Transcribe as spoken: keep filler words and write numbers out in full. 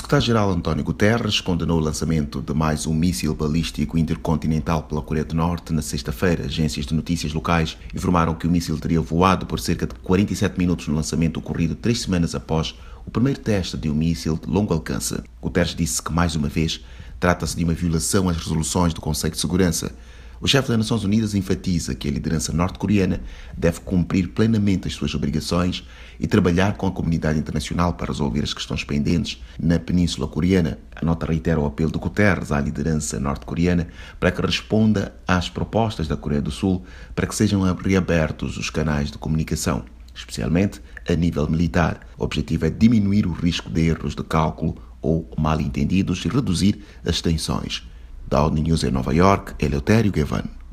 secretário-geral António Guterres condenou o lançamento de mais um míssil balístico intercontinental pela Coreia do Norte na sexta-feira. Agências de notícias locais informaram que o míssil teria voado por cerca de quarenta e sete minutos no lançamento ocorrido três semanas após o primeiro teste de um míssil de longo alcance. Guterres disse que, mais uma vez, trata-se de uma violação às resoluções do Conselho de Segurança. O chefe das Nações Unidas enfatiza que a liderança norte-coreana deve cumprir plenamente as suas obrigações e trabalhar com a comunidade internacional para resolver as questões pendentes na Península Coreana. A nota reitera o apelo de Guterres à liderança norte-coreana para que responda às propostas da Coreia do Sul para que sejam reabertos os canais de comunicação, especialmente a nível militar. O objetivo é diminuir o risco de erros de cálculo ou mal-entendidos e reduzir as tensões. Da ONU News em Nova York, Eleutério Gavan.